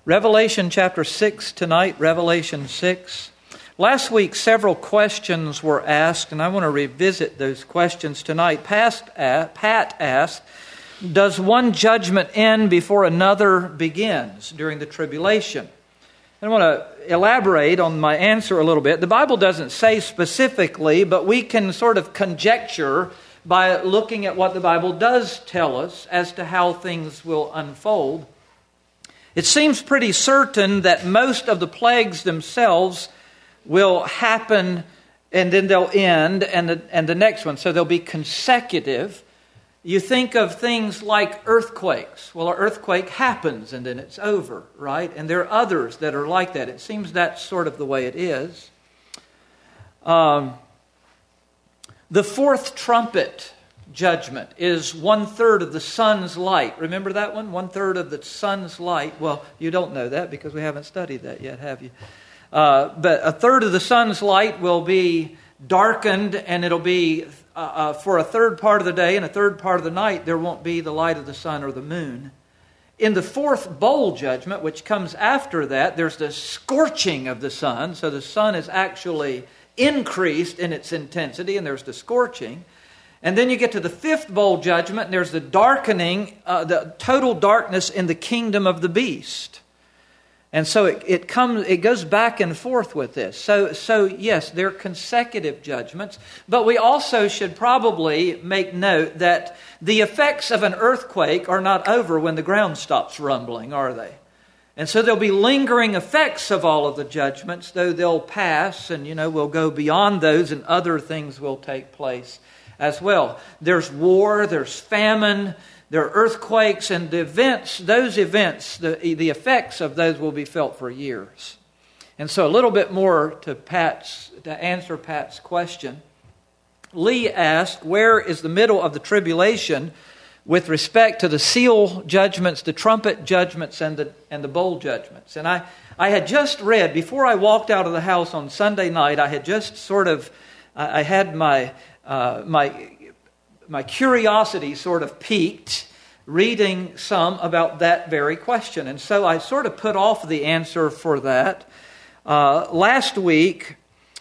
Revelation chapter 6 tonight, Revelation 6. Last week, several questions were asked, and I want to revisit those questions tonight. Pat asked, does one judgment end before another begins during the tribulation? And I want to elaborate on my answer a little bit. The Bible doesn't say specifically, but we can sort of conjecture by looking at what the Bible does tell us as to how things will unfold. It seems pretty certain that most of the plagues themselves will happen and then they'll end and the next one. So they'll be consecutive. You think of things like earthquakes. Well, an earthquake happens and then it's over, right? And there are others that are like that. It seems that's sort of the way it is. The fourth trumpet judgment is 1/3 of the sun's light. Remember that one? 1/3 of the sun's light. Well, you don't know that because we haven't studied that yet, have you? But 1/3 of the sun's light will be darkened, and it'll be for a third part of the day and a third part of the night, there won't be the light of the sun or the moon. In the fourth bowl judgment, which comes after that, there's the scorching of the sun. So the sun is actually increased in its intensity, and there's the scorching. And then you get to the fifth bowl judgment, and there's the darkening, the total darkness in the kingdom of the beast. And so it goes back and forth with this. So yes, they're consecutive judgments, but we also should probably make note that the effects of an earthquake are not over when the ground stops rumbling, are they? And so there'll be lingering effects of all of the judgments, though they'll pass, and we'll go beyond those, and other things will take place as well. There's war, there's famine, there are earthquakes, and the effects of those will be felt for years. And so a little bit more to answer Pat's question. Lee asked, where is the middle of the tribulation with respect to the seal judgments, the trumpet judgments, and the bowl judgments? And I had just read, before I walked out of the house on Sunday night, I had just I had my curiosity sort of piqued reading some about that very question. And so I sort of put off the answer for that last week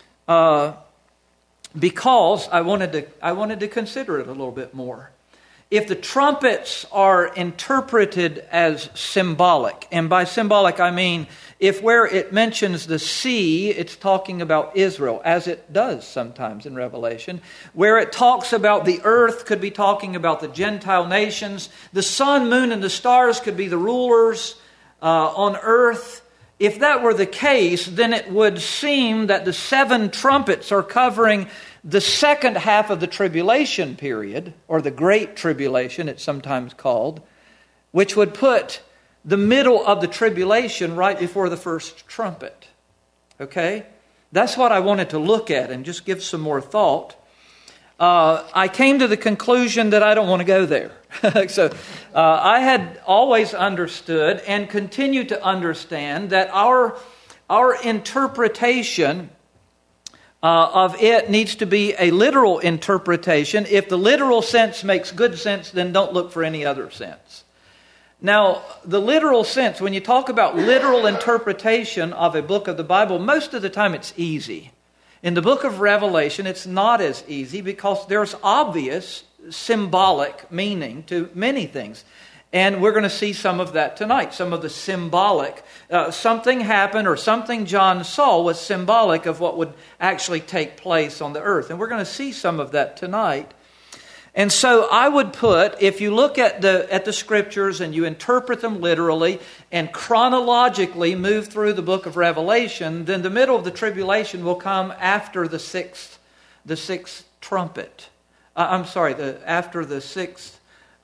because I wanted to consider it a little bit more. If the trumpets are interpreted as symbolic, and by symbolic I mean if where it mentions the sea, it's talking about Israel, as it does sometimes in Revelation. Where it talks about the earth could be talking about the Gentile nations. The sun, moon, and the stars could be the rulers on earth. If that were the case, then it would seem that the 7 trumpets are covering the second half of the tribulation period, or the Great Tribulation, it's sometimes called, which would put the middle of the tribulation right before the first trumpet. Okay? That's what I wanted to look at and just give some more thought. I came to the conclusion that I don't want to go there. So I had always understood and continue to understand that our interpretation of it needs to be a literal interpretation. If the literal sense makes good sense, then don't look for any other sense. Now, the literal sense, when you talk about literal interpretation of a book of the Bible, most of the time it's easy. In the book of Revelation, it's not as easy because there's obvious symbolic meaning to many things. And we're going to see some of that tonight, some of the symbolic. Something happened or something John saw was symbolic of what would actually take place on the earth. And we're going to see some of that tonight. And so I would put, if you look at the scriptures and you interpret them literally and chronologically move through the book of Revelation, then the middle of the tribulation will come after the sixth trumpet. After the sixth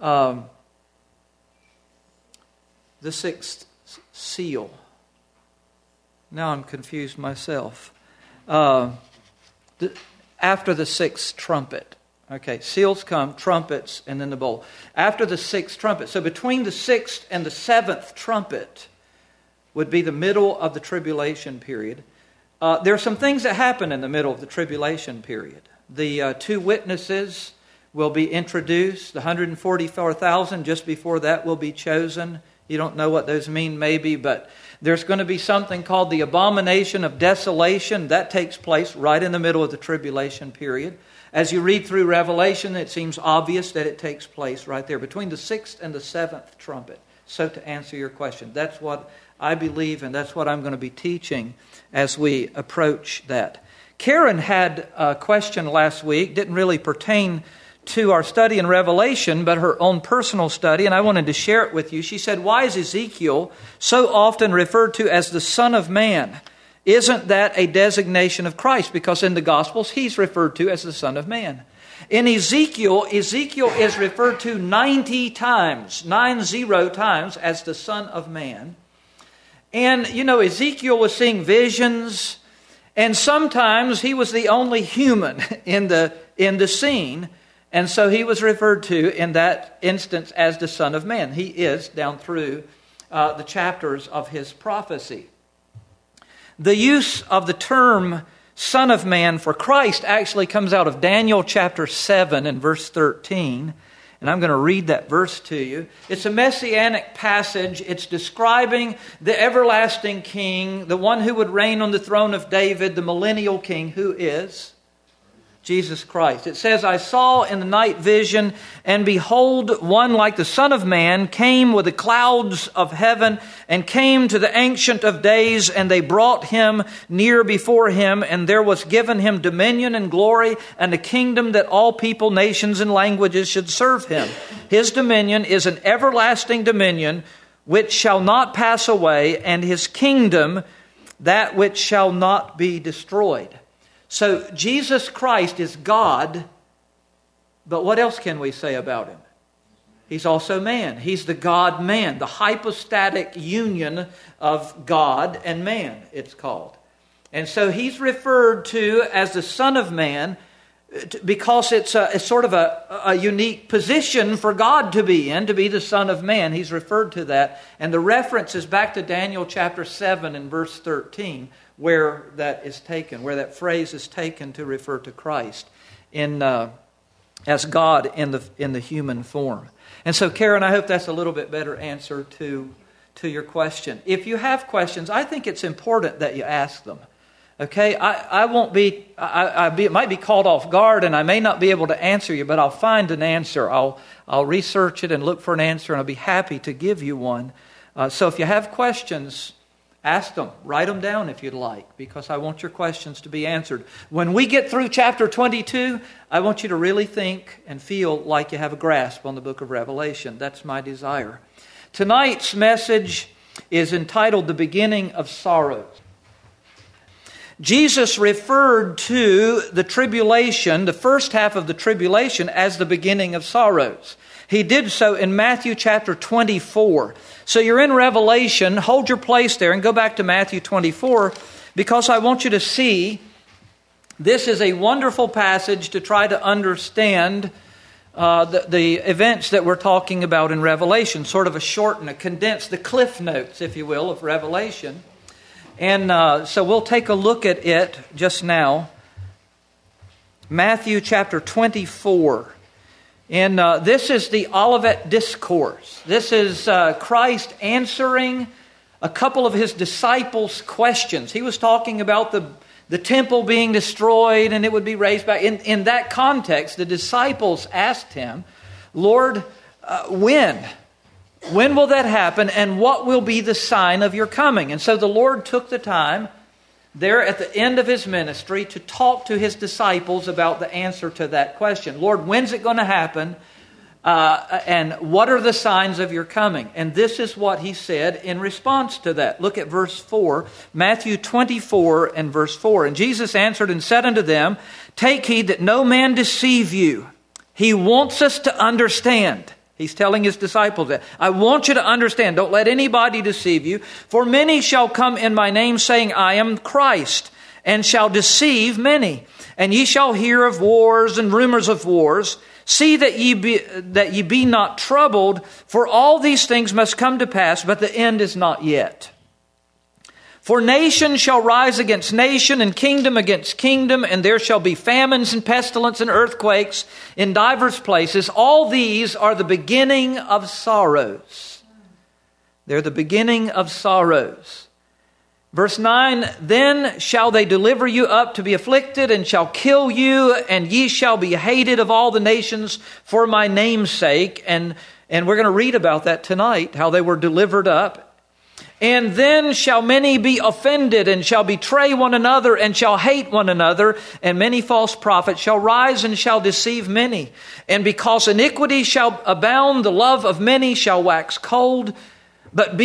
seal. Now I'm confused myself. After the sixth trumpet. Okay, seals come, trumpets, and then the bowl. After the sixth trumpet. So between the sixth and the seventh trumpet would be the middle of the tribulation period. There are some things that happen in the middle of the tribulation period. The 2 witnesses will be introduced. The 144,000 just before that will be chosen. You don't know what those mean maybe, but There's going to be something called the abomination of desolation. That takes place right in the middle of the tribulation period. As you read through Revelation, it seems obvious that it takes place right there, between the 6th and the 7th trumpet. So to answer your question, that's what I believe, and that's what I'm going to be teaching as we approach that. Karen had a question last week, didn't really pertain to our study in Revelation, but her own personal study, and I wanted to share it with you. She said, why is Ezekiel so often referred to as the Son of Man? Isn't that a designation of Christ? Because in the Gospels, he's referred to as the Son of Man. In Ezekiel is referred to 90 times as the Son of Man. And, Ezekiel was seeing visions, and sometimes he was the only human in the scene. And so he was referred to in that instance as the Son of Man. He is down through the chapters of his prophecy. The use of the term Son of Man for Christ actually comes out of Daniel chapter 7 and verse 13. And I'm going to read that verse to you. It's a messianic passage. It's describing the everlasting king, the one who would reign on the throne of David, the millennial king, who is Jesus Christ. It says, I saw in the night vision, and behold, one like the Son of Man came with the clouds of heaven, and came to the Ancient of Days, and they brought him near before him, and there was given him dominion and glory, and a kingdom that all people, nations, and languages should serve him. His dominion is an everlasting dominion, which shall not pass away, and his kingdom that which shall not be destroyed. So Jesus Christ is God, but what else can we say about him? He's also man. He's the God-man, the hypostatic union of God and man, it's called. And so he's referred to as the Son of Man because it's sort of a unique position for God to be in, to be the Son of Man. He's referred to that. And the reference is back to Daniel chapter 7 and verse 13, where that is taken, where that phrase is taken to refer to Christ as God in the human form. And so, Karen, I hope that's a little bit better answer to your question. If you have questions, I think it's important that you ask them. Okay, I won't be. It might be called off guard, and I may not be able to answer you, but I'll find an answer. I'll research it and look for an answer, and I'll be happy to give you one. So if you have questions, ask them. Write them down if you'd like, because I want your questions to be answered. When we get through chapter 22, I want you to really think and feel like you have a grasp on the book of Revelation. That's my desire. Tonight's message is entitled The Beginning of Sorrows. Jesus referred to the tribulation, the first half of the tribulation, as the beginning of sorrows. He did so in Matthew chapter 24. So you're in Revelation, hold your place there and go back to Matthew 24, because I want you to see this is a wonderful passage to try to understand the events that we're talking about in Revelation, sort of a condensed, the cliff notes, if you will, of Revelation. And so we'll take a look at it just now. Matthew chapter 24. And this is the Olivet Discourse. This is Christ answering a couple of his disciples' questions. He was talking about the temple being destroyed and it would be raised back. In that context, the disciples asked him, Lord, when? When will that happen, and what will be the sign of your coming? And so the Lord took the time there at the end of his ministry to talk to his disciples about the answer to that question. Lord, when's it going to happen? And what are the signs of your coming? And this is what he said in response to that. Look at verse 4, Matthew 24 and verse 4. And Jesus answered and said unto them, take heed that no man deceive you. He wants us to understand. He's telling his disciples that. I want you to understand. Don't let anybody deceive you. For many shall come in my name, saying, I am Christ, and shall deceive many. And ye shall hear of wars and rumors of wars. See that ye be not troubled, for all these things must come to pass, but the end is not yet. For nation shall rise against nation, and kingdom against kingdom, and there shall be famines and pestilence and earthquakes in divers places. All these are the beginning of sorrows. They're the beginning of sorrows. Verse 9, then shall they deliver you up to be afflicted, and shall kill you, and ye shall be hated of all the nations for my name's sake. And we're going to read about that tonight, how they were delivered up. And then shall many be offended, and shall betray one another, and shall hate one another. And many false prophets shall rise, and shall deceive many. And because iniquity shall abound, the love of many shall wax cold. But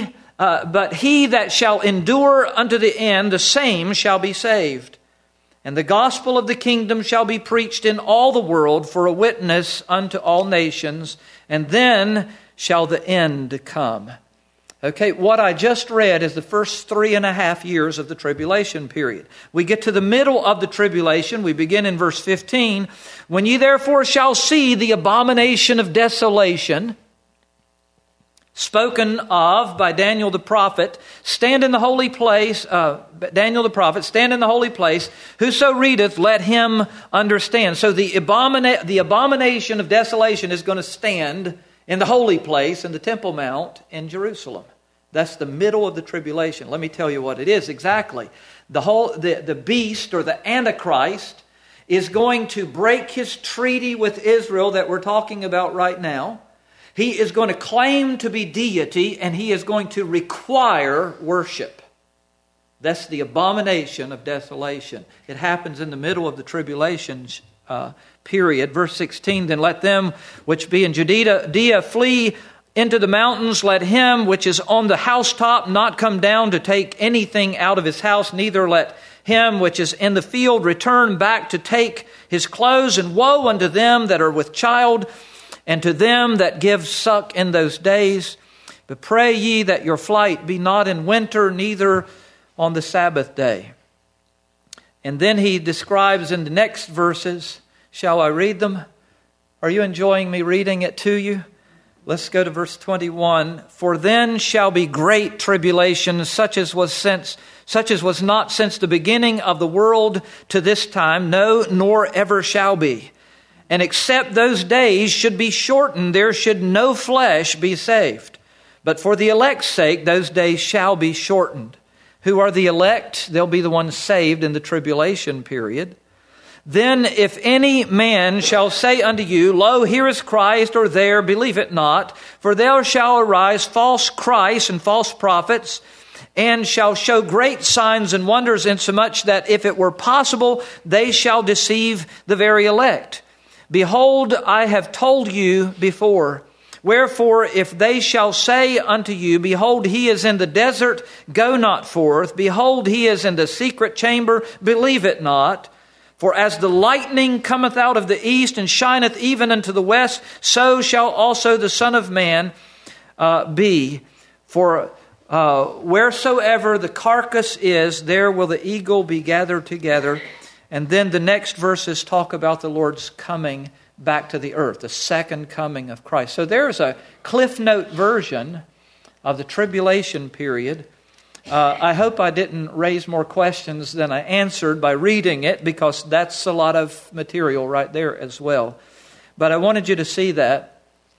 he that shall endure unto the end, the same shall be saved. And the gospel of the kingdom shall be preached in all the world for a witness unto all nations, and then shall the end come. Okay, what I just read is the first 3.5 years of the tribulation period. We get to the middle of the tribulation. We begin in verse 15. When ye therefore shall see the abomination of desolation, spoken of by Daniel the prophet, stand in the holy place, Daniel the prophet, stand in the holy place, whoso readeth, let him understand. So the abomination of desolation is going to stand in the holy place, in the Temple Mount in Jerusalem. That's the middle of the tribulation. Let me tell you what it is exactly. The beast, or the Antichrist, is going to break his treaty with Israel that we're talking about right now. He is going to claim to be deity, and he is going to require worship. That's the abomination of desolation. It happens in the middle of the tribulation period. Verse 16, then let them which be in Judea flee into the mountains. Let him which is on the housetop not come down to take anything out of his house, neither let him which is in the field return back to take his clothes. And woe unto them that are with child, and to them that give suck in those days. But pray ye that your flight be not in winter, neither on the Sabbath day. And then he describes in the next verses. Shall I read them? Are you enjoying me reading it to you? Let's go to verse 21. For then shall be great tribulation, such as was not since the beginning of the world to this time, no, nor ever shall be. And except those days should be shortened, there should no flesh be saved. But for the elect's sake, those days shall be shortened. Who are the elect? They'll be the ones saved in the tribulation period. Then if any man shall say unto you, Lo, here is Christ, or there, believe it not. For there shall arise false Christs and false prophets, and shall show great signs and wonders, insomuch that if it were possible, they shall deceive the very elect. Behold, I have told you before. Wherefore, if they shall say unto you, Behold, he is in the desert, go not forth. Behold, he is in the secret chamber, believe it not. For as the lightning cometh out of the east and shineth even unto the west, so shall also the Son of Man be. For wheresoever the carcass is, there will the eagle be gathered together. And then the next verses talk about the Lord's coming back to the earth, the second coming of Christ. So there's a Cliff Note version of the tribulation period. I hope I didn't raise more questions than I answered by reading it, because that's a lot of material right there as well. But I wanted you to see that.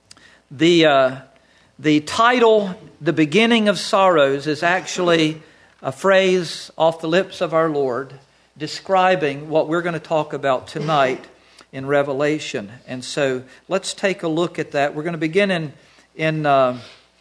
The title, The Beginning of Sorrows, is actually a phrase off the lips of our Lord describing what we're going to talk about tonight in Revelation. And so let's take a look at that. We're going to begin in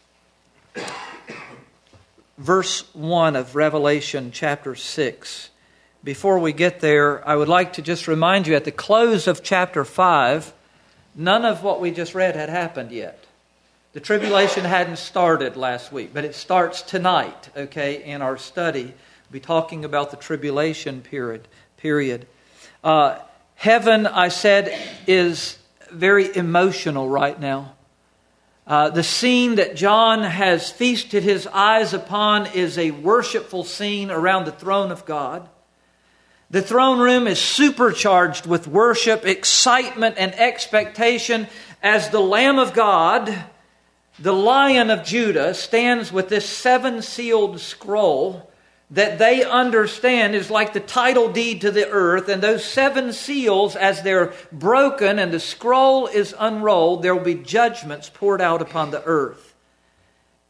verse 1 of Revelation chapter 6. Before we get there, I would like to just remind you, at the close of chapter 5, none of what we just read had happened yet. The tribulation hadn't started last week, but it starts tonight, okay, in our study. We'll be talking about the tribulation period. Heaven, I said, is very emotional right now. The scene that John has feasted his eyes upon is a worshipful scene around the throne of God. The throne room is supercharged with worship, excitement, and expectation as the Lamb of God, the Lion of Judah, stands with this 7-sealed scroll that they understand is like the title deed to the earth. And those 7 seals, as they're broken and the scroll is unrolled, there will be judgments poured out upon the earth.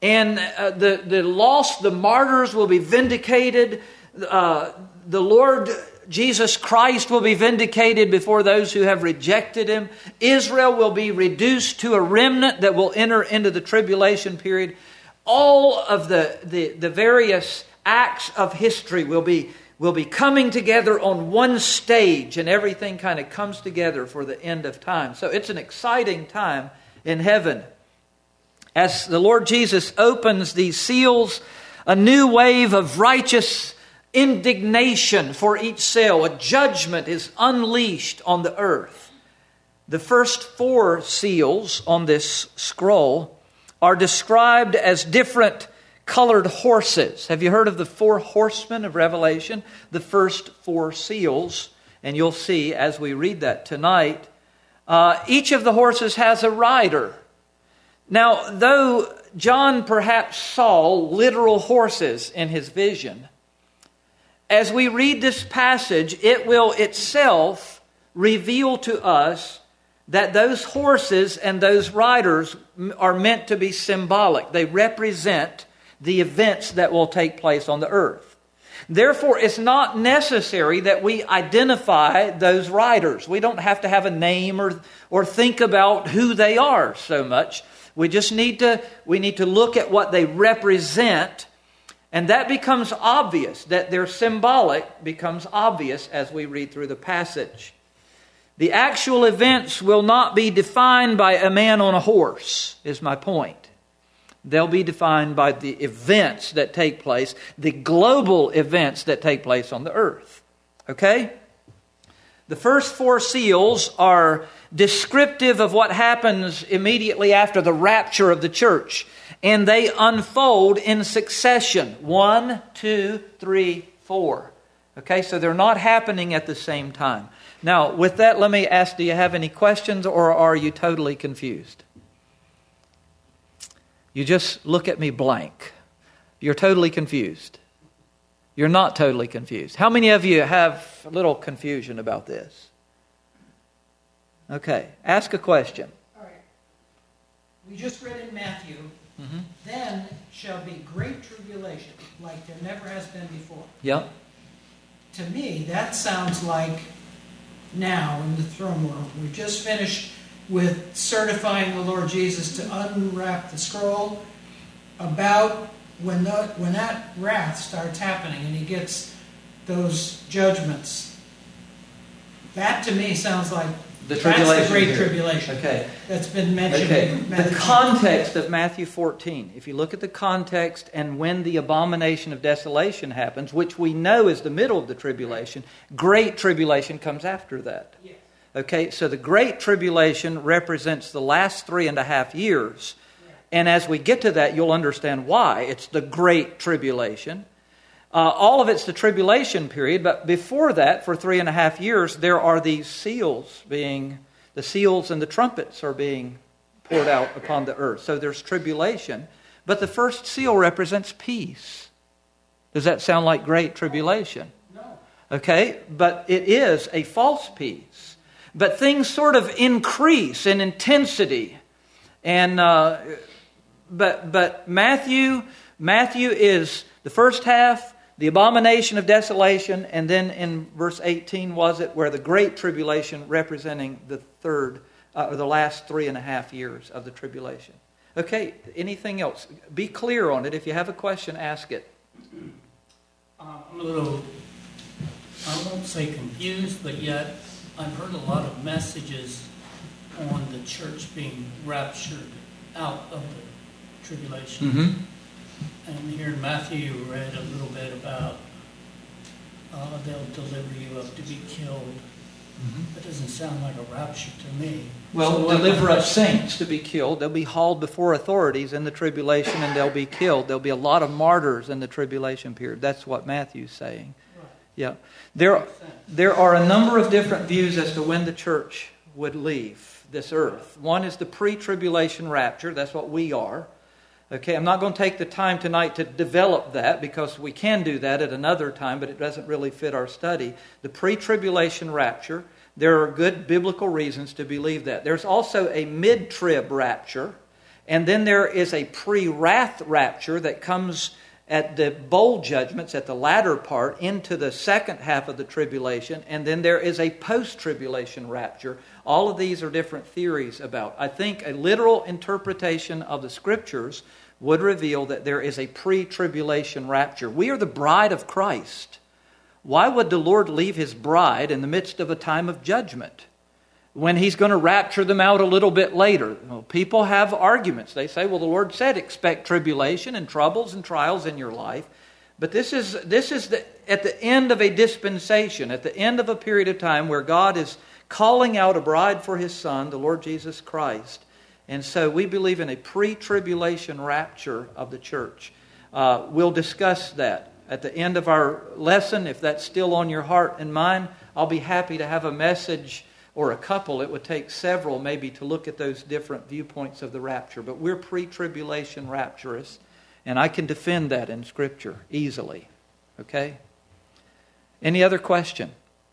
And the lost, the martyrs will be vindicated. The Lord Jesus Christ will be vindicated before those who have rejected Him. Israel will be reduced to a remnant that will enter into the tribulation period. All of the various acts of history will be coming together on one stage, and everything kind of comes together for the end of time. So it's an exciting time in heaven. As the Lord Jesus opens these seals, a new wave of righteous indignation for each seal, a judgment is unleashed on the earth. The first 4 seals on this scroll are described as different colored horses. Have you heard of the 4 horsemen of Revelation? The first 4 seals, and you'll see as we read that tonight, each of the horses has a rider. Now, though John perhaps saw literal horses in his vision, as we read this passage, it will itself reveal to us that those horses and those riders are meant to be symbolic. They represent the events that will take place on the earth. Therefore, it's not necessary that we identify those riders. We don't have to have a name or think about who they are so much. We just need to look at what they represent, and that becomes obvious. That they're symbolic becomes obvious as we read through the passage. The actual events will not be defined by a man on a horse, is my point. They'll be defined by the events that take place, the global events that take place on the earth. Okay? The first 4 seals are descriptive of what happens immediately after the rapture of the church. And they unfold in succession. 1, 2, 3, 4. Okay, so they're not happening at the same time. Now, with that, let me ask, do you have any questions, or are you totally confused? You just look at me blank. You're totally confused. You're not totally confused. How many of you have a little confusion about this? Okay, ask a question. All right. We just read in Matthew, then shall be great tribulation, like there never has been before. Yep. To me, that sounds like now in the throne room. We just finished with certifying the Lord Jesus to unwrap the scroll about when that wrath starts happening and He gets those judgments. That to me sounds like the tribulation. That's the Great Tribulation. Okay. That's been mentioned in The Matthew. context of Matthew 14, if you look at the context and when the abomination of desolation happens, which we know is the middle of the tribulation, Great Tribulation comes after that. Yes. Okay, so the Great Tribulation represents the last 3.5 years. And as we get to that, you'll understand why. It's the Great Tribulation. All of it's the tribulation period, but before that, for 3.5 years, there are these seals the seals and the trumpets are being poured out upon the earth. So there's tribulation. But the first seal represents peace. Does that sound like Great Tribulation? No. Okay, but it is a false peace. But things sort of increase in intensity. And but Matthew is the first half, the abomination of desolation, and then in verse 18 was it where the Great Tribulation representing the last 3.5 years of the tribulation. Okay, anything else? Be clear on it. If you have a question, ask it. I'm a little, I won't say confused, but yet I've heard a lot of messages on the church being raptured out of the tribulation. Mm-hmm. And here in Matthew, you read a little bit about they'll deliver you up to be killed. Mm-hmm. That doesn't sound like a rapture to me. Well, so deliver up saints to be killed. They'll be hauled before authorities in the tribulation and they'll be killed. There'll be a lot of martyrs in the tribulation period. That's what Matthew's saying. Right. Yeah. There are a number of different views as to when the church would leave this earth. One is the pre-tribulation rapture. That's what we are. Okay, I'm not going to take the time tonight to develop that because we can do that at another time, but it doesn't really fit our study. The pre-tribulation rapture, there are good biblical reasons to believe that. There's also a mid-trib rapture, And then there is a pre-wrath rapture that comes at the bowl judgments, at the latter part, into the second half of the tribulation. And then there is a post-tribulation rapture. All of these are different theories about. I think a literal interpretation of the Scriptures would reveal that there is a pre-tribulation rapture. We are the bride of Christ. Why would the Lord leave His bride in the midst of a time of judgment when He's going to rapture them out a little bit later? Well, people have arguments. They say, well, the Lord said expect tribulation and troubles and trials in your life. But this is at the end of a dispensation, at the end of a period of time where God is calling out a bride for His Son, the Lord Jesus Christ. And so we believe in a pre-tribulation rapture of the church. We'll discuss that at the end of our lesson. If that's still on your heart and mind, I'll be happy to have a message or a couple. It would take several maybe to look at those different viewpoints of the rapture. But we're pre-tribulation rapturists, and I can defend that in Scripture easily. Okay? Any other question?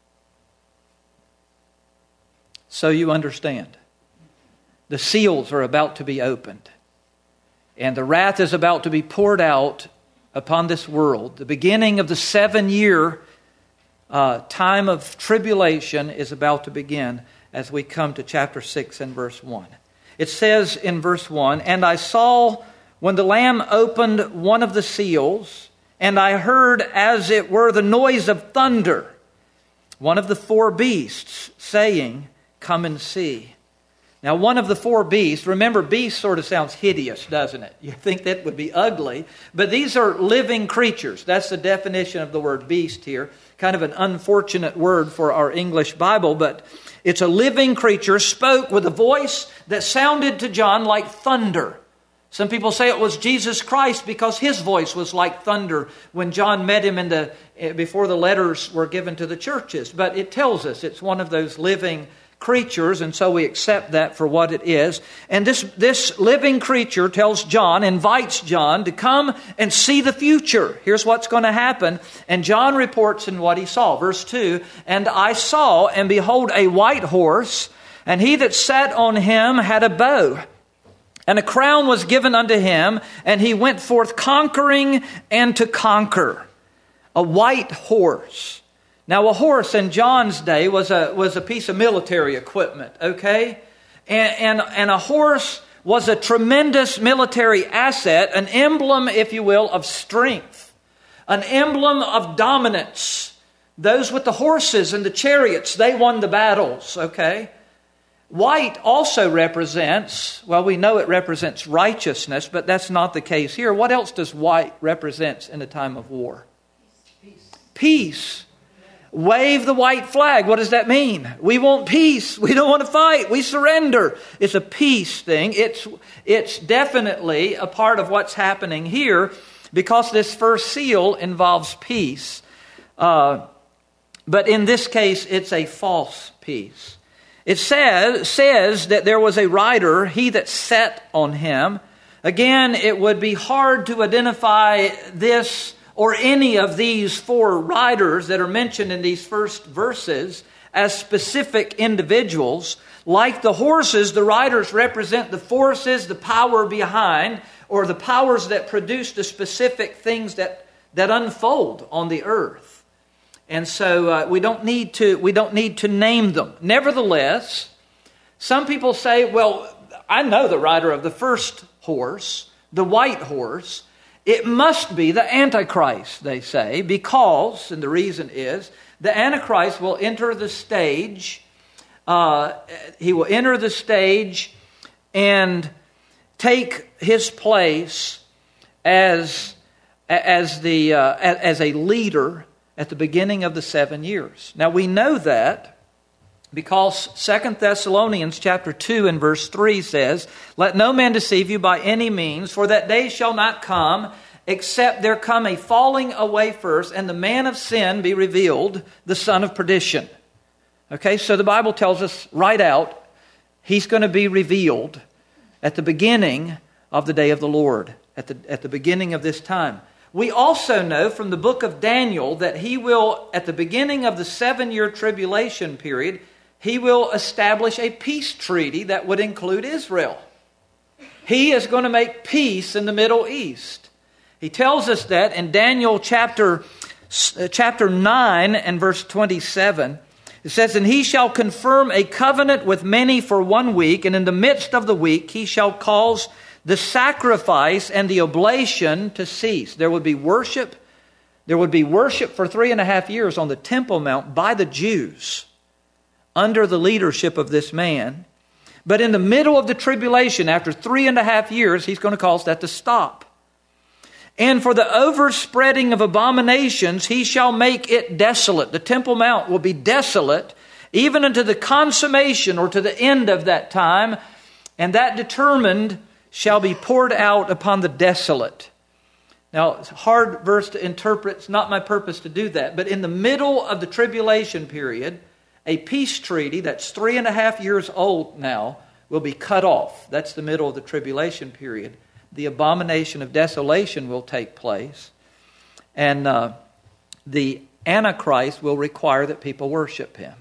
So you understand. The seals are about to be opened, and the wrath is about to be poured out upon this world. The beginning of the 7-year time of tribulation is about to begin as we come to chapter 6 and verse 1. It says in verse 1, "And I saw when the Lamb opened one of the seals, and I heard as it were the noise of thunder, one of the 4 beasts saying, 'Come and see.'" Now, one of the 4 beasts, remember, beast sort of sounds hideous, doesn't it? You think that would be ugly. But these are living creatures. That's the definition of the word beast here. Kind of an unfortunate word for our English Bible, but it's a living creature, spoke with a voice that sounded to John like thunder. Some people say it was Jesus Christ because His voice was like thunder when John met Him before the letters were given to the churches. But it tells us it's one of those living creatures, and so we accept that for what it is. And this living creature invites John to come and see the future. Here's what's going to happen. And John reports in what he saw. Verse 2, "And I saw, and behold, a white horse, and he that sat on him had a bow. And a crown was given unto him, and he went forth conquering and to conquer." A white horse. Now, a horse in John's day was a piece of military equipment, okay? And a horse was a tremendous military asset, an emblem, if you will, of strength, an emblem of dominance. Those with the horses and the chariots, they won the battles, okay? White also represents, well, we know it represents righteousness, but that's not the case here. What else does white represent in a time of war? Peace. Wave the white flag. What does that mean? We want peace. We don't want to fight. We surrender. It's a peace thing. It's definitely a part of what's happening here because this first seal involves peace. But in this case, it's a false peace. It says that there was a rider, he that sat on him. Again, it would be hard to identify this or any of these 4 riders that are mentioned in these first verses as specific individuals. Like the horses, the riders represent the forces, the power behind, or the powers that produce the specific things that unfold on the earth. And so we don't need to name them. Nevertheless, some people say, well, I know the rider of the first horse, the white horse. It must be the Antichrist, they say, because, and the reason is, the Antichrist will enter the stage. He will enter the stage and take his place as a leader at the beginning of the 7 years. Now we know that because 2 Thessalonians chapter 2 and verse 3 says, "Let no man deceive you by any means, for that day shall not come, except there come a falling away first, and the man of sin be revealed, the son of perdition." Okay, so the Bible tells us right out, he's going to be revealed at the beginning of the day of the Lord, at the beginning of this time. We also know from the book of Daniel that he will, at the beginning of the 7-year tribulation period, he will establish a peace treaty that would include Israel. He is going to make peace in the Middle East. He tells us that in Daniel chapter 9 and verse 27. It says, "And he shall confirm a covenant with many for 1 week, and in the midst of the week he shall cause the sacrifice and the oblation to cease." There would be worship. There would be worship for 3.5 years on the Temple Mount by the Jews under the leadership of this man. But in the middle of the tribulation, after 3.5 years, he's going to cause that to stop. "And for the overspreading of abominations, he shall make it desolate." The Temple Mount will be desolate even unto the consummation or to the end of that time. "And that determined shall be poured out upon the desolate." Now, it's a hard verse to interpret. It's not my purpose to do that. But in the middle of the tribulation period, a peace treaty that's 3.5 years old now will be cut off. That's the middle of the tribulation period. The abomination of desolation will take place. And the Antichrist will require that people worship him.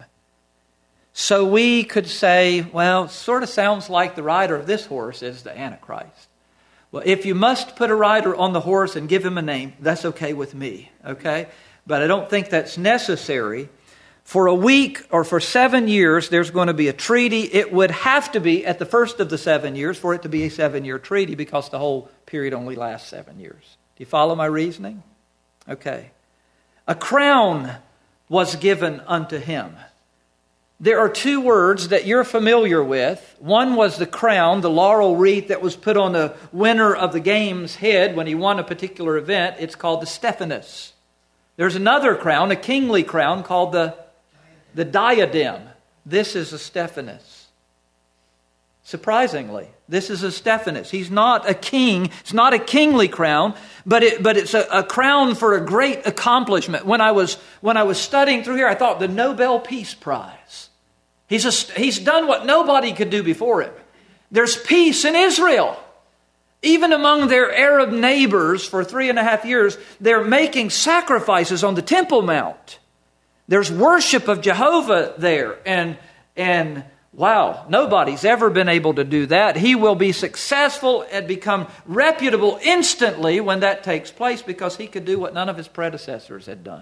So we could say, well, it sort of sounds like the rider of this horse is the Antichrist. Well, if you must put a rider on the horse and give him a name, that's okay with me, okay? But I don't think that's necessary. For a week or for 7 years, there's going to be a treaty. It would have to be at the first of the 7 years for it to be a 7-year treaty because the whole period only lasts 7 years. Do you follow my reasoning? Okay. A crown was given unto him. There are 2 words that you're familiar with. One was the crown, the laurel wreath that was put on the winner of the game's head when he won a particular event. It's called the Stephanos. There's another crown, a kingly crown, called the diadem. This is a Stephanos. Surprisingly, this is a Stephanos. He's not a king. It's not a kingly crown, but it's a crown for a great accomplishment. When I was studying through here, I thought the Nobel Peace Prize. He's done what nobody could do before him. There's peace in Israel. Even among their Arab neighbors for 3.5 years, they're making sacrifices on the Temple Mount. There's worship of Jehovah there. And wow, nobody's ever been able to do that. He will be successful and become reputable instantly when that takes place because he could do what none of his predecessors had done.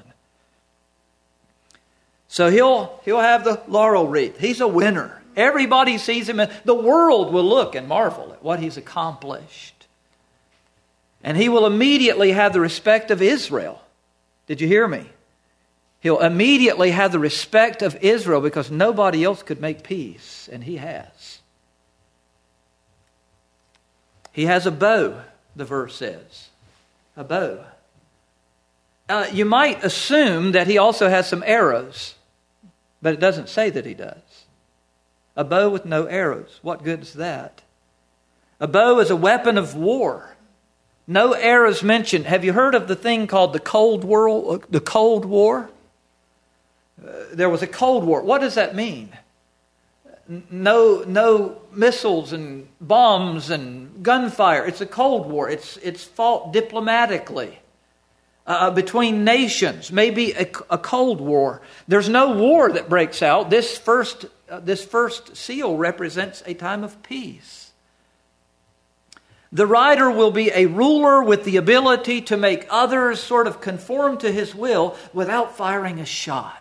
So he'll have the laurel wreath. He's a winner. Everybody sees him. And the world will look and marvel at what he's accomplished. And he will immediately have the respect of Israel. Did you hear me? He'll immediately have the respect of Israel because nobody else could make peace, and he has. He has a bow, the verse says. A bow. You might assume that he also has some arrows, but it doesn't say that he does. A bow with no arrows. What good is that? A bow is a weapon of war. No arrows mentioned. Have you heard of the thing called the Cold War? The Cold War? There was a Cold War. What does that mean? No missiles and bombs and gunfire. It's a Cold War. It's fought diplomatically between nations. Maybe a Cold War. There's no war that breaks out. This first seal represents a time of peace. The rider will be a ruler with the ability to make others sort of conform to his will without firing a shot.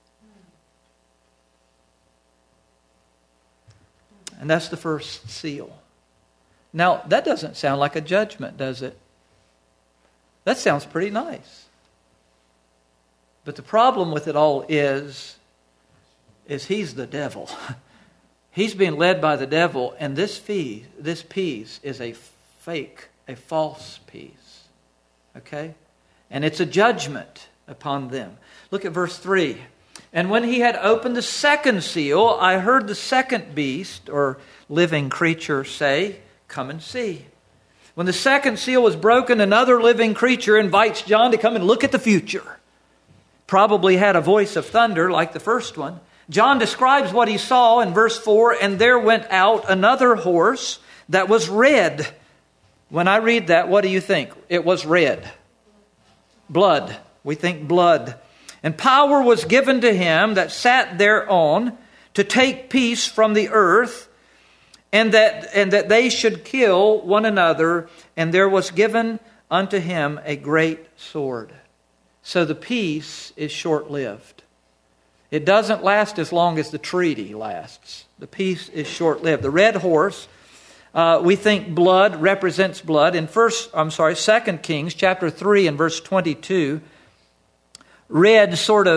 And that's the first seal. Now, that doesn't sound like a judgment, does it? That sounds pretty nice. But the problem with it all is he's the devil. He's being led by the devil, and this peace is a fake, a false peace. Okay? And it's a judgment upon them. Look at verse 3. And when he had opened the second seal, I heard the second beast, or living creature, say, "Come and see." When the second seal was broken, another living creature invites John to come and look at the future. Probably had a voice of thunder like the first one. John describes what he saw in verse 4, and there went out another horse that was red. When I read that, what do you think? It was red. Blood. We think blood. And power was given to him that sat thereon to take peace from the earth and that they should kill one another, and there was given unto him a great sword. So the peace is short-lived. It doesn't last as long as the treaty lasts. The peace is short-lived. The red horse, we think blood represents blood. In 2 Kings chapter 3 and verse 22, red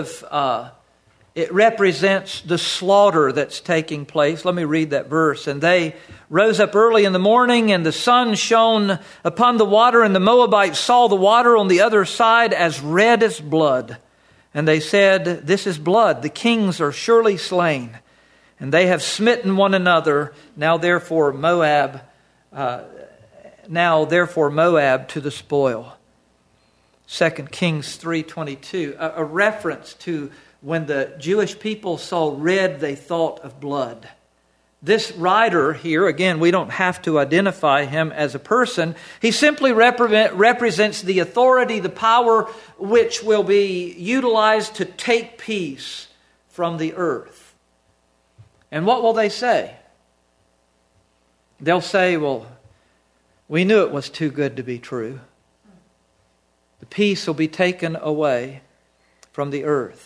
it represents the slaughter that's taking place. Let me read that verse. And they rose up early in the morning, and the sun shone upon the water, and the Moabites saw the water on the other side as red as blood. And they said, "This is blood. The kings are surely slain, and they have smitten one another. Now therefore Moab to the spoil." 2 Kings 3:22, a reference to when the Jewish people saw red, they thought of blood. This writer here, again, we don't have to identify him as a person. He simply represents the authority, the power which will be utilized to take peace from the earth. And what will they say? They'll say, well, we knew it was too good to be true. The peace will be taken away from the earth.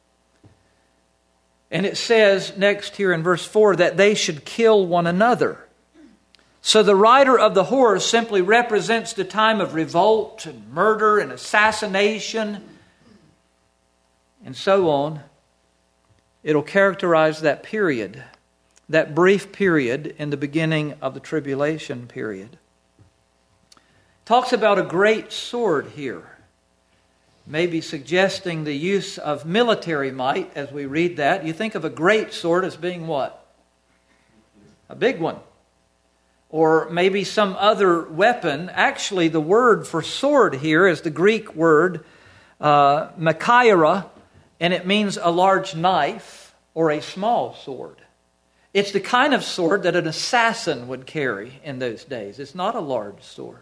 And it says next here in verse 4 that they should kill one another. So the rider of the horse simply represents the time of revolt and murder and assassination and so on. It'll characterize that period, that brief period in the beginning of the tribulation period. Talks about a great sword here, maybe suggesting the use of military might as we read that. You think of a great sword as being what? A big one. Or maybe some other weapon. Actually, the word for sword here is the Greek word machaira, and it means a large knife or a small sword. It's the kind of sword that an assassin would carry in those days. It's not a large sword.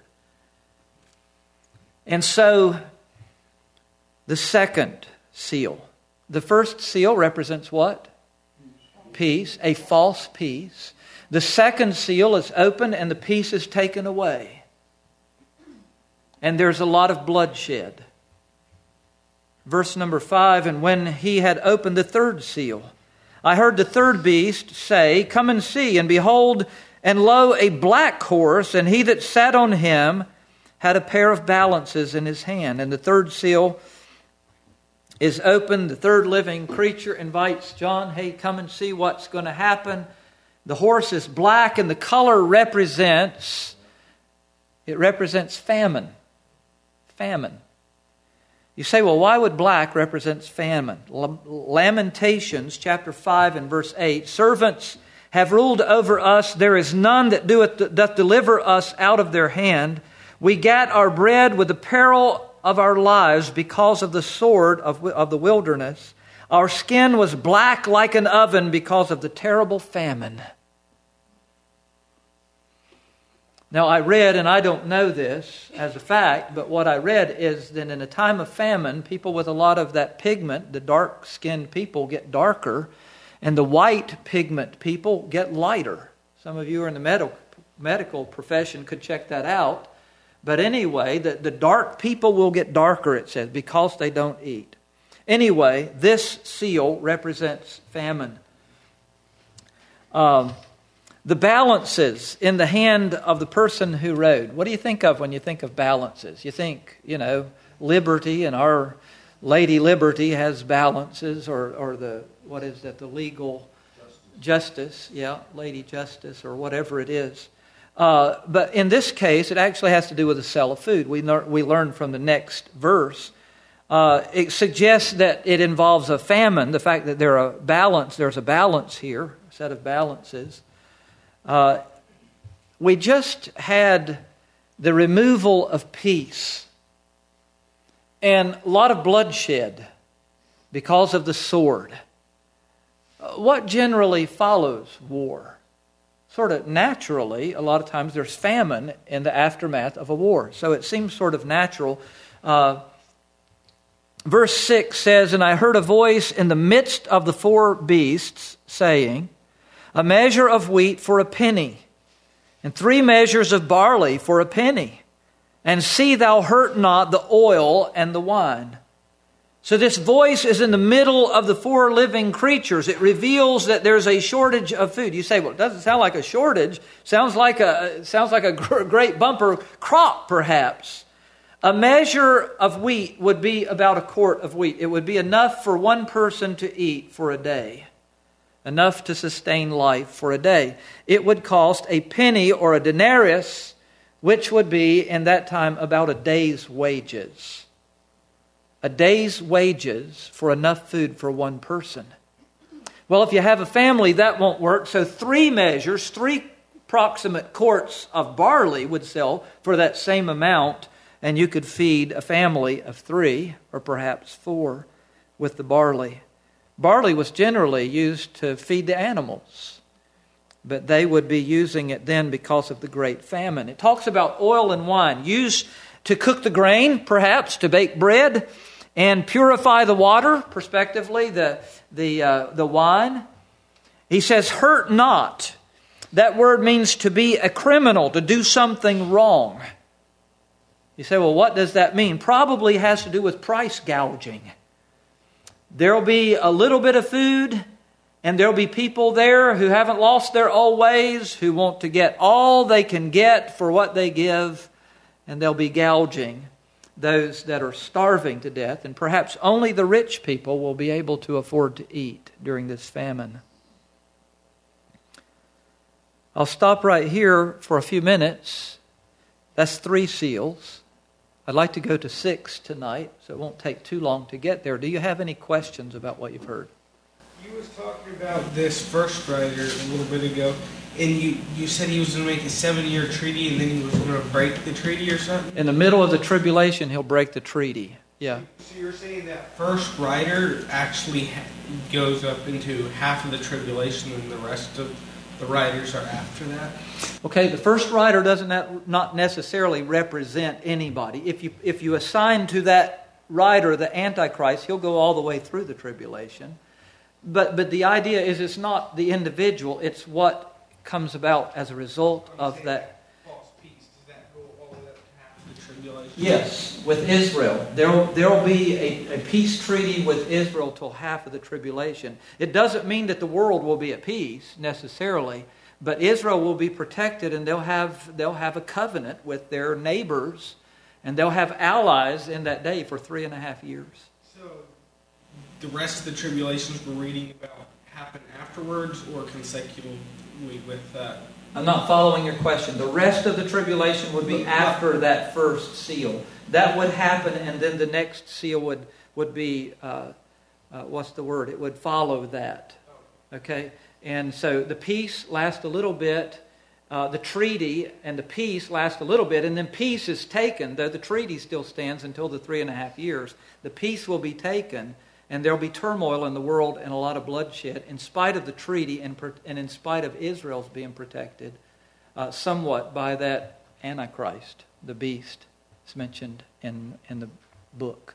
And so, the second seal. The first seal represents what? Peace, a false peace. The second seal is opened and the peace is taken away. And there's a lot of bloodshed. Verse number 5, and when he had opened the third seal, I heard the third beast say, "Come and see, and behold, and lo, a black horse, and he that sat on him had a pair of balances in his hand." And the third seal is open. The third living creature invites John, hey, come and see what's going to happen. The horse is black, and the color represents famine. Famine. You say, well, why would black represent famine? Lamentations chapter 5 and verse 8, servants have ruled over us. There is none that doth deliver us out of their hand. We gat our bread with the peril of our lives because of the sword of the wilderness. Our skin was black like an oven because of the terrible famine. Now I read, and I don't know this as a fact, but what I read is that in a time of famine, people with a lot of that pigment, the dark-skinned people, get darker, and the white pigment people get lighter. Some of you are in the medical profession could check that out. But anyway, the dark people will get darker, it says, because they don't eat. Anyway, this seal represents famine. The balances in the hand of the person who rode. What do you think of when you think of balances? You think, liberty, and Our Lady Liberty has balances, or the legal justice, Lady Justice, or whatever it is. But in this case, it actually has to do with the sale of food. We learn from the next verse. It suggests that it involves a famine. The fact that there's a balance here, a set of balances. We just had the removal of peace and a lot of bloodshed because of the sword. What generally follows war? Sort of naturally, a lot of times there's famine in the aftermath of a war. So it seems sort of natural. Verse 6 says, and I heard a voice in the midst of the four beasts saying, a measure of wheat for a penny, and 3 measures of barley for a penny. And see thou hurt not the oil and the wine. So this voice is in the middle of the 4 living creatures. It reveals that there's a shortage of food. You say, well, it doesn't sound like a shortage. Sounds like a great bumper crop, perhaps. A measure of wheat would be about a quart of wheat. It would be enough for one person to eat for a day. Enough to sustain life for a day. It would cost a penny or a denarius, which would be, in that time, about a day's wages. A day's wages for enough food for one person. Well, if you have a family, that won't work. So 3 measures, 3 approximate quarts of barley would sell for that same amount, and you could feed a family of 3 or perhaps 4 with the barley. Barley was generally used to feed the animals, but they would be using it then because of the great famine. It talks about oil and wine, used to cook the grain, perhaps to bake bread, and purify the water, prospectively, the wine. He says, hurt not. That word means to be a criminal, to do something wrong. You say, well, what does that mean? Probably has to do with price gouging. There'll be a little bit of food, and there'll be people there who haven't lost their old ways, who want to get all they can get for what they give, and they'll be gouging those that are starving to death, and perhaps only the rich people will be able to afford to eat during this famine. I'll stop right here for a few minutes. That's 3 seals. I'd like to go to 6 tonight, so it won't take too long to get there. Do you have any questions about what you've heard? You was talking about this first writer a little bit ago, and you said he was going to make a 7-year treaty, and then he was going to break the treaty or something? In the middle of the tribulation, he'll break the treaty. Yeah. So you're saying that first writer actually goes up into half of the tribulation, and the rest of the writers are after that? Okay, the first writer doesn't not necessarily represent anybody. If you assign to that writer the Antichrist, he'll go all the way through the tribulation. But the idea is it's not the individual, it's what comes about as a result of that. False peace, does that go all the way up to half of the tribulation? Yes, with Israel. There'll be a peace treaty with Israel till half of the tribulation. It doesn't mean that the world will be at peace necessarily, but Israel will be protected, and they'll have a covenant with their neighbors, and they'll have allies in that day for 3.5 years. So the rest of the tribulations we're reading about happen afterwards or consecutively with that? I'm not following your question. The rest of the tribulation would be after that first seal. That would happen, and then the next seal would be, what's the word? It would follow that. Okay? And so the peace lasts a little bit. The treaty and the peace last a little bit, and then peace is taken, though the treaty still stands until the 3.5 years. The peace will be taken, and there'll be turmoil in the world and a lot of bloodshed in spite of the treaty and in spite of Israel's being protected somewhat by that Antichrist, the beast. It's mentioned in the book.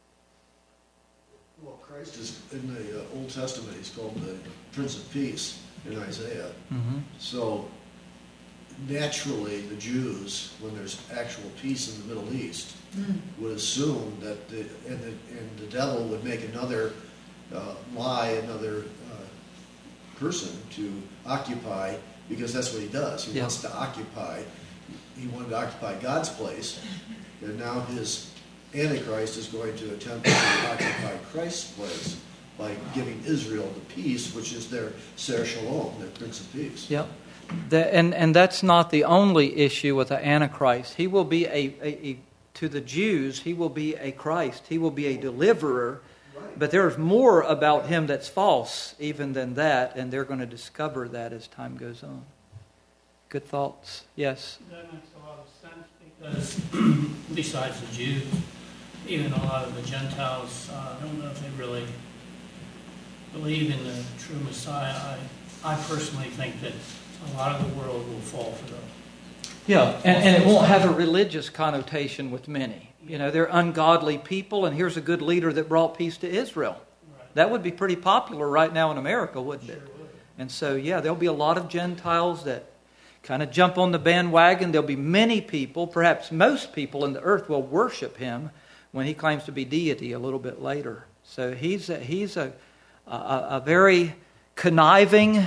Well, Christ is in the Old Testament. He's called the Prince of Peace in Isaiah. Mm-hmm. So naturally, the Jews, when there's actual peace in the Middle East, would assume that the devil would make another another person to occupy, because that's what he does. He wants to occupy. He wanted to occupy God's place, and now his Antichrist is going to attempt to occupy Christ's place by giving Israel the peace, which is their Ser Shalom, their Prince of Peace. Yep. And that's not the only issue with the Antichrist. He will be to the Jews, he will be a Christ. He will be a deliverer. Right. But there's more about him that's false even than that, and they're going to discover that as time goes on. Good thoughts? Yes? That makes a lot of sense, because besides the Jews, even a lot of the Gentiles, I don't know if they really believe in the true Messiah. I personally think that a lot of the world will fall for them. Yeah, and it won't have a religious connotation with many. You know, they're ungodly people, and here's a good leader that brought peace to Israel. Right. That would be pretty popular right now in America, wouldn't it? Sure would. And so, there'll be a lot of Gentiles that kind of jump on the bandwagon. There'll be many people, perhaps most people in the earth will worship him when he claims to be deity a little bit later. So he's a very conniving,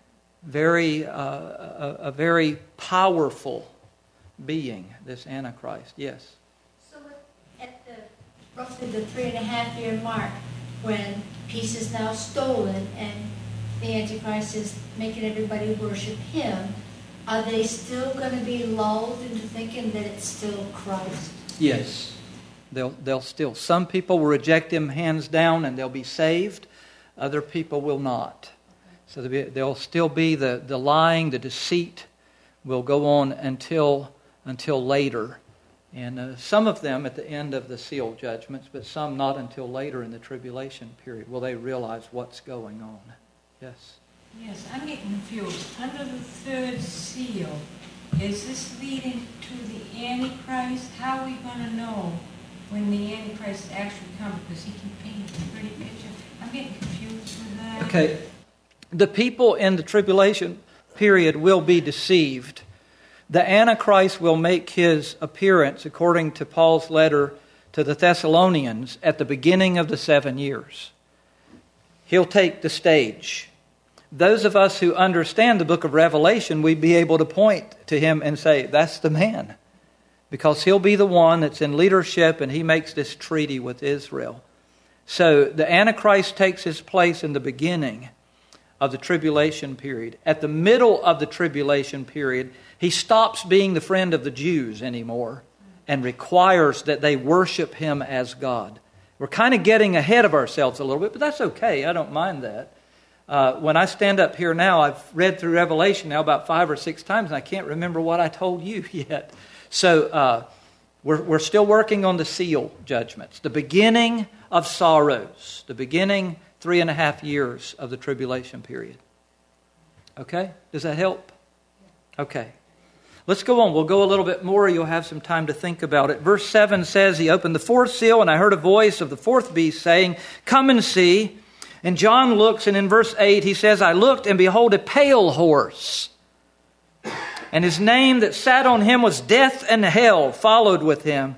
a very powerful being, this Antichrist. Yes? So at roughly the 3.5-year mark, when peace is now stolen and the Antichrist is making everybody worship him, are they still going to be lulled into thinking that it's still Christ? Yes. They'll still. Some people will reject him hands down and they'll be saved. Other people will not. So there'll still be the lying, the deceit will go on until later. And some of them at the end of the seal judgments, but some not until later in the tribulation period will they realize what's going on. Yes? Yes, I'm getting confused. Under the third seal, is this leading to the Antichrist? How are we going to know when the Antichrist actually comes? Because he can paint a pretty picture. I'm getting confused with that. Okay. The people in the tribulation period will be deceived. The Antichrist will make his appearance, according to Paul's letter to the Thessalonians, at the beginning of the 7 years. He'll take the stage. Those of us who understand the book of Revelation, we'd be able to point to him and say, that's the man. Because he'll be the one that's in leadership and he makes this treaty with Israel. So the Antichrist takes his place in the beginning of the tribulation period. At the middle of the tribulation period, he stops being the friend of the Jews anymore and requires that they worship him as God. We're kind of getting ahead of ourselves a little bit, but that's okay. I don't mind that. When I stand up here now, I've read through Revelation now about 5 or 6 times, and I can't remember what I told you yet. So we're still working on the seal judgments, the beginning of sorrows, the beginning 3.5 years of the tribulation period. Okay? Does that help? Okay. Let's go on. We'll go a little bit more. You'll have some time to think about it. Verse 7 says, he opened the 4th seal, and I heard a voice of the 4th beast saying, come and see. And John looks, and in verse 8 he says, I looked, and behold, a pale horse. And his name that sat on him was Death, and hell followed with him.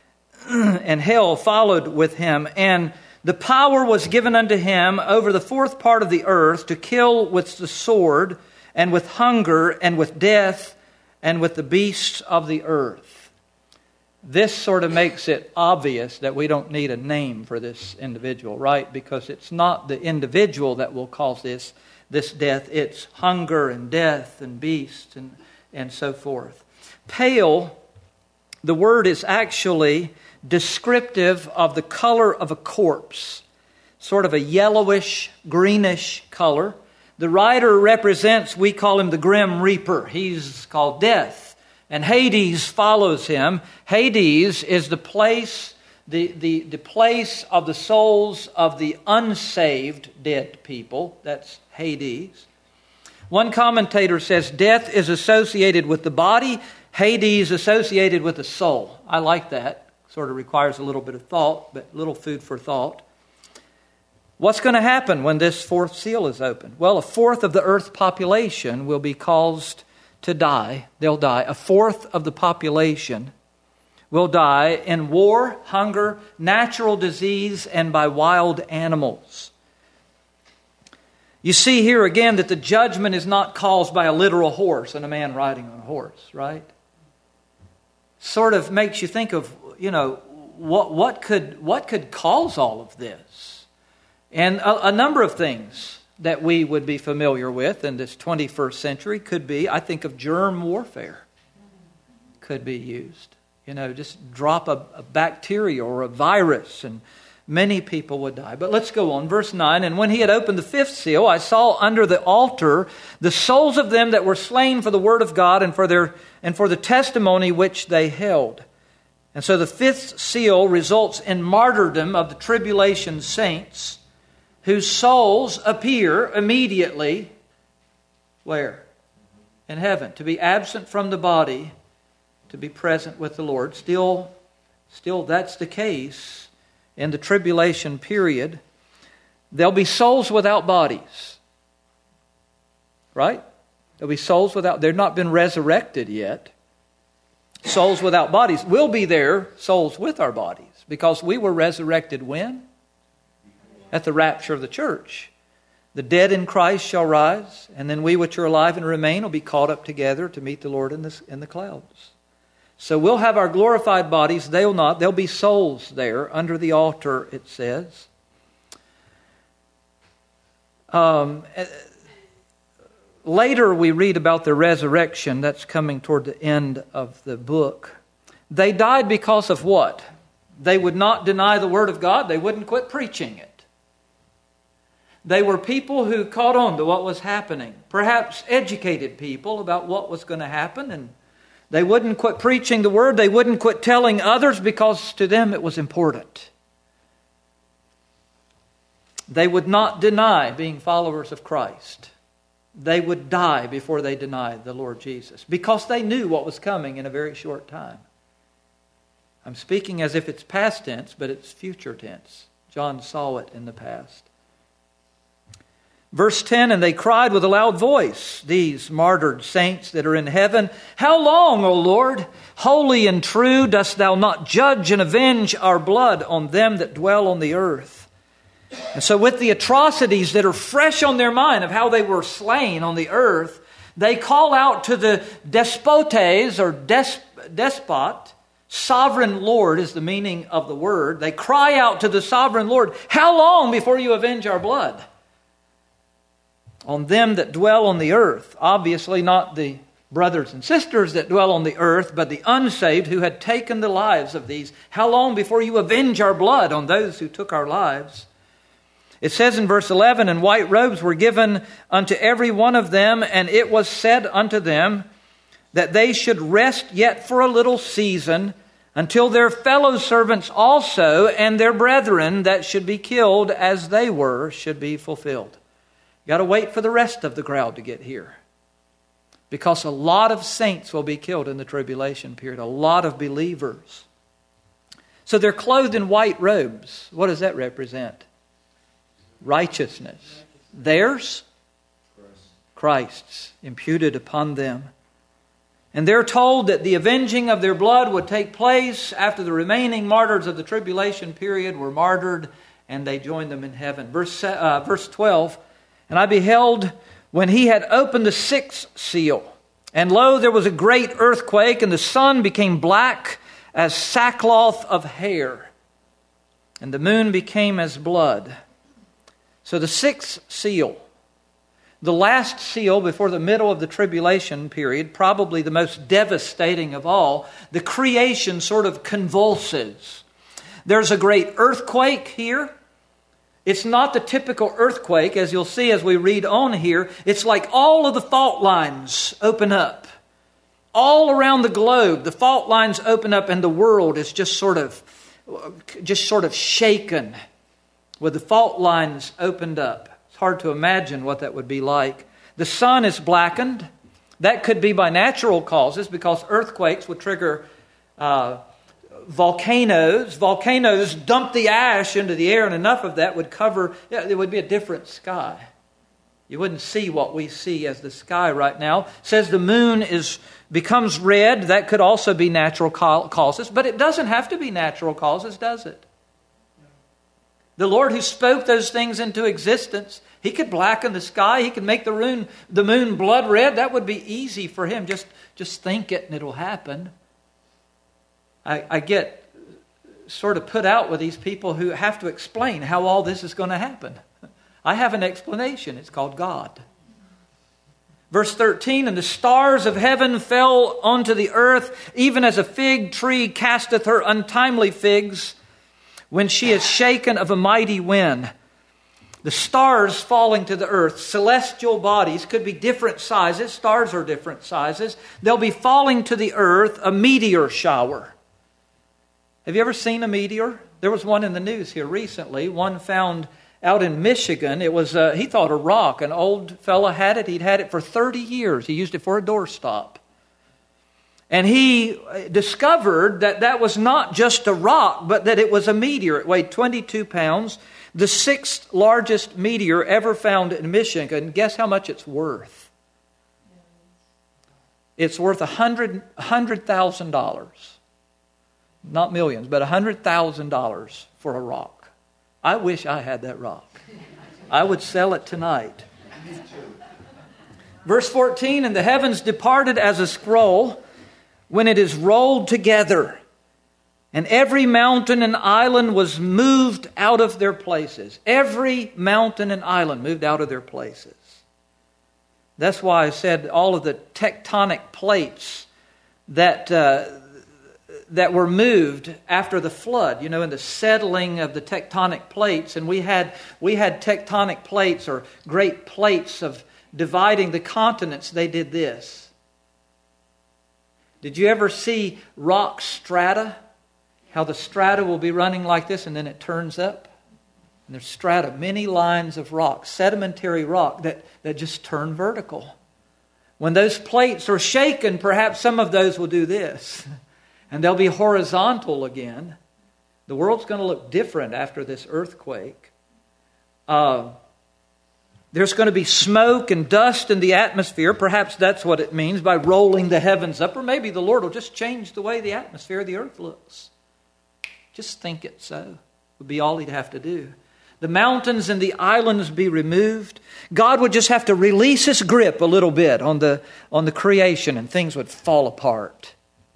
And hell followed with him. And the power was given unto him over the 4th part of the earth to kill with the sword, and with hunger, and with death, and with the beasts of the earth. This sort of makes it obvious that we don't need a name for this individual, right? Because it's not the individual that will cause this death. It's hunger and death and beasts and so forth. Pale, the word is actually descriptive of the color of a corpse, sort of a yellowish, greenish color. The writer represents, we call him the Grim Reaper. He's called Death. And Hades follows him. Hades is the place, the place of the souls of the unsaved dead people. That's Hades. One commentator says death is associated with the body, Hades associated with the soul. I like that. Sort of requires a little bit of thought, but little food for thought. What's going to happen when this 4th seal is opened? Well, 1/4 of the earth's population will be caused to die. They'll die. 1/4 of the population will die in war, hunger, natural disease, and by wild animals. You see here again that the judgment is not caused by a literal horse and a man riding on a horse, right? Sort of makes you think of, what could cause all of this? And a number of things that we would be familiar with in this 21st century could be, I think of germ warfare could be used. Just drop a bacteria or a virus and many people would die. But let's go on. Verse 9, and when he had opened the 5th seal, I saw under the altar the souls of them that were slain for the word of God and for the testimony which they held. And so the 5th seal results in martyrdom of the tribulation saints, whose souls appear immediately, where? In heaven. To be absent from the body, to be present with the Lord. Still that's the case in the tribulation period. There'll be souls without bodies. right? There'll be souls without, they've not been resurrected yet. Souls without bodies. We'll be there, souls with our bodies. Because we were resurrected when? At the rapture of the church. The dead in Christ shall rise, and then we which are alive and remain will be caught up together to meet the Lord in the clouds. So we'll have our glorified bodies. They will not. There'll be souls there under the altar, it says. Later we read about the resurrection. That's coming toward the end of the book. They died because of what? They would not deny the Word of God. They wouldn't quit preaching it. They were people who caught on to what was happening. Perhaps educated people about what was going to happen. And they wouldn't quit preaching the Word. They wouldn't quit telling others because to them it was important. They would not deny being followers of Christ. They would die before they denied the Lord Jesus because they knew what was coming in a very short time. I'm speaking as if it's past tense, but it's future tense. John saw it in the past. Verse 10, and they cried with a loud voice, these martyred saints that are in heaven, how long, O Lord, holy and true, dost thou not judge and avenge our blood on them that dwell on the earth? And so with the atrocities that are fresh on their mind of how they were slain on the earth, they call out to the despotes or despot. Sovereign Lord is the meaning of the word. They cry out to the sovereign Lord, how long before you avenge our blood? On them that dwell on the earth. Obviously not the brothers and sisters that dwell on the earth, but the unsaved who had taken the lives of these. How long before you avenge our blood on those who took our lives? It says in verse 11, and white robes were given unto every one of them, and it was said unto them that they should rest yet for a little season, until their fellow servants also and their brethren that should be killed as they were should be fulfilled. You got to wait for the rest of the crowd to get here. Because a lot of saints will be killed in the tribulation period. A lot of believers. So they're clothed in white robes. What does that represent? Righteousness. Theirs? Christ's. Imputed upon them. And they're told that the avenging of their blood would take place after the remaining martyrs of the tribulation period were martyred and they joined them in heaven. Verse 12, and I beheld when he had opened the sixth seal, and lo, there was a great earthquake, and the sun became black as sackcloth of hair, and the moon became as blood. So the sixth seal, the last seal before the middle of the tribulation period, probably the most devastating of all, the creation sort of convulses. There's a great earthquake here. It's not the typical earthquake, as you'll see as we read on here. It's like all of the fault lines open up. All around the globe, the fault lines open up and the world is just sort of shaken with the fault lines opened up. Hard to imagine what that would be like. The sun is blackened. That could be by natural causes because earthquakes would trigger volcanoes. Volcanoes dump the ash into the air and enough of that would cover, it would be a different sky. You wouldn't see what we see as the sky right now. It says the moon becomes red. That could also be natural causes, but it doesn't have to be natural causes, does it? The Lord who spoke those things into existence, He could blacken the sky. He could make the moon blood red. That would be easy for Him. Just think it and it'll happen. I get sort of put out with these people who have to explain how all this is going to happen. I have an explanation. It's called God. Verse 13, and the stars of heaven fell onto the earth, even as a fig tree casteth her untimely figs, when she is shaken of a mighty wind. The stars falling to the earth, celestial bodies, could be different sizes. Stars are different sizes. They'll be falling to the earth, a meteor shower. Have you ever seen a meteor? There was one in the news here recently, one found out in Michigan. It was, he thought a rock. An old fella had it. He'd had it for 30 years. He used it for a doorstop. And he discovered that was not just a rock, but that it was a meteor. It weighed 22 pounds. The sixth largest meteor ever found in Michigan. Guess how much it's worth? it's worth $100,000. Not millions, but $100,000 for a rock. I wish I had that rock. I would sell it tonight. Verse 14, and the heavens departed as a scroll when it is rolled together, and every mountain and island was moved out of their places. Every mountain and island moved out of their places. That's why I said all of the tectonic plates that were moved after the flood, in the settling of the tectonic plates. And we had tectonic plates, or great plates of dividing the continents. They did this. Did you ever see rock strata? How the strata will be running like this and then it turns up? And there's strata, many lines of rock, sedimentary rock that just turn vertical. When those plates are shaken, perhaps some of those will do this. And they'll be horizontal again. The world's going to look different after this earthquake. There's going to be smoke and dust in the atmosphere. Perhaps that's what it means by rolling the heavens up. Or maybe the Lord will just change the way the atmosphere of the earth looks. Just think it so. Would be all He'd have to do. The mountains and the islands be removed. God would just have to release His grip a little bit on the creation, and things would fall apart.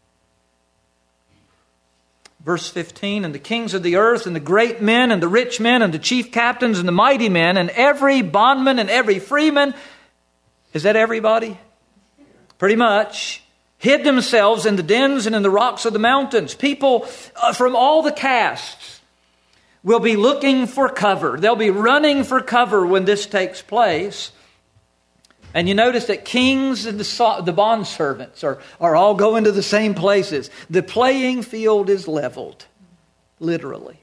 Verse 15, and the kings of the earth, and the great men, and the rich men, and the chief captains, and the mighty men, and every bondman, and every freeman, is that everybody? Pretty much. Hid themselves in the dens and in the rocks of the mountains. People from all the castes will be looking for cover. They'll be running for cover when this takes place. And you notice that kings and the bondservants are all going to the same places. The playing field is leveled, literally.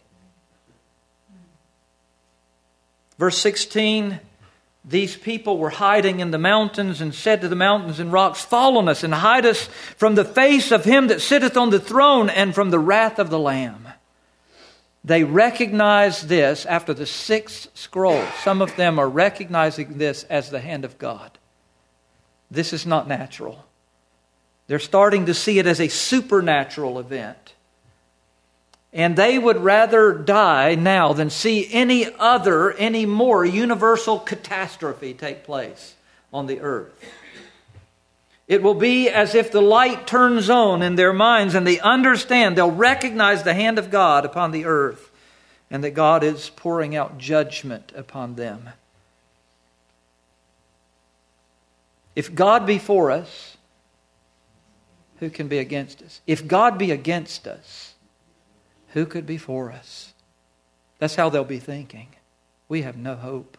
Verse 16, these people were hiding in the mountains and said to the mountains and rocks, fall on us and hide us from the face of Him that sitteth on the throne and from the wrath of the Lamb. They recognize this after the sixth scroll. Some of them are recognizing this as the hand of God. This is not natural. They're starting to see it as a supernatural event. And they would rather die now than see any more universal catastrophe take place on the earth. It will be as if the light turns on in their minds and they understand, they'll recognize the hand of God upon the earth and that God is pouring out judgment upon them. If God be for us, who can be against us? If God be against us, who could be for us? That's how they'll be thinking. We have no hope.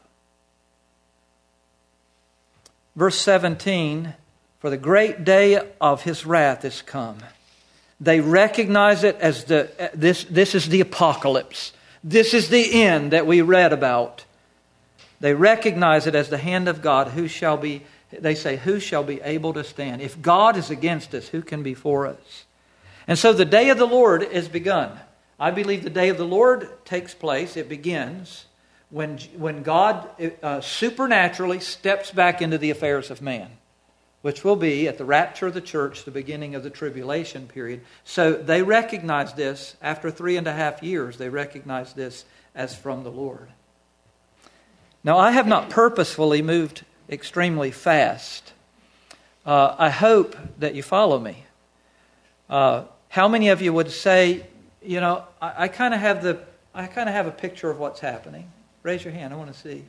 Verse 17, for the great day of His wrath is come. They recognize it as this is the apocalypse. This is the end that we read about. They recognize it as the hand of God. They say, who shall be able to stand? If God is against us, who can be for us? And so the day of the Lord is begun. I believe the day of the Lord takes place. It begins when God supernaturally steps back into the affairs of man, which will be at the rapture of the church, the beginning of the tribulation period. So they recognize this after 3.5 years. They recognize this as from the Lord. Now, I have not purposefully moved extremely fast. I hope that you follow me. How many of you would say, I kind of have a picture of what's happening? Raise your hand. I want to see.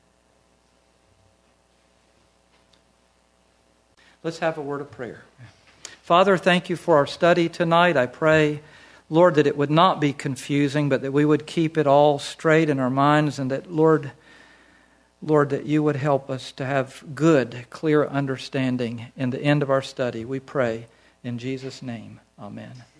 Let's have a word of prayer. Father, thank you for our study tonight. I pray, Lord, that it would not be confusing, but that we would keep it all straight in our minds, and that, Lord, that you would help us to have good, clear understanding in the end of our study. We pray in Jesus' name. Amen.